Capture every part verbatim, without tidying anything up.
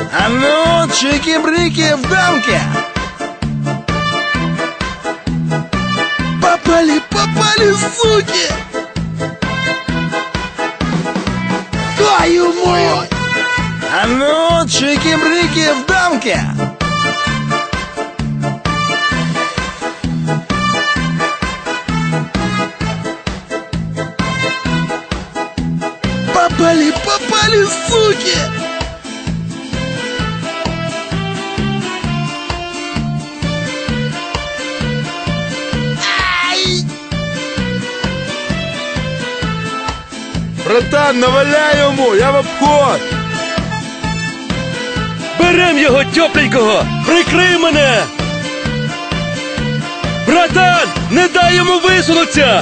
А ну, чики-брики в дамке! Попали, попали, суки! Твою мать! А ну, чики-брики в дамке! Попали, попали, суки! Ай! Братан, наваляй йому, я в обход! Берем його тепленького! Прикрий мене! Братан, не дай йому висунутися!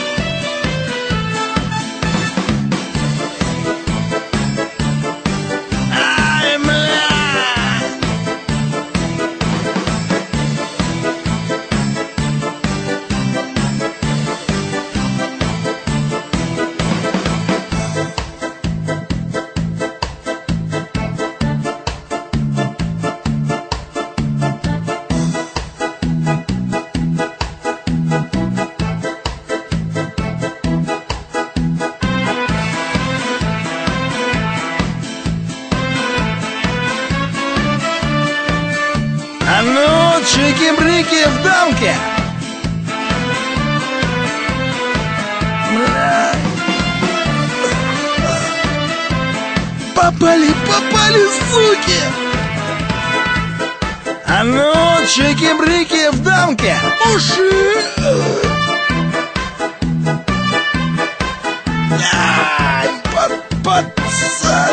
Ай, бля! А ну, чики-брики в дамке! Бля. Попали, попали, суки! А ну, чики-брики в дамке! Уши! Ай, под, пацан!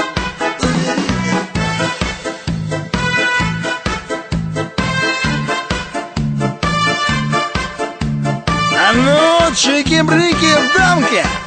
А ну, чики-брики в дамке!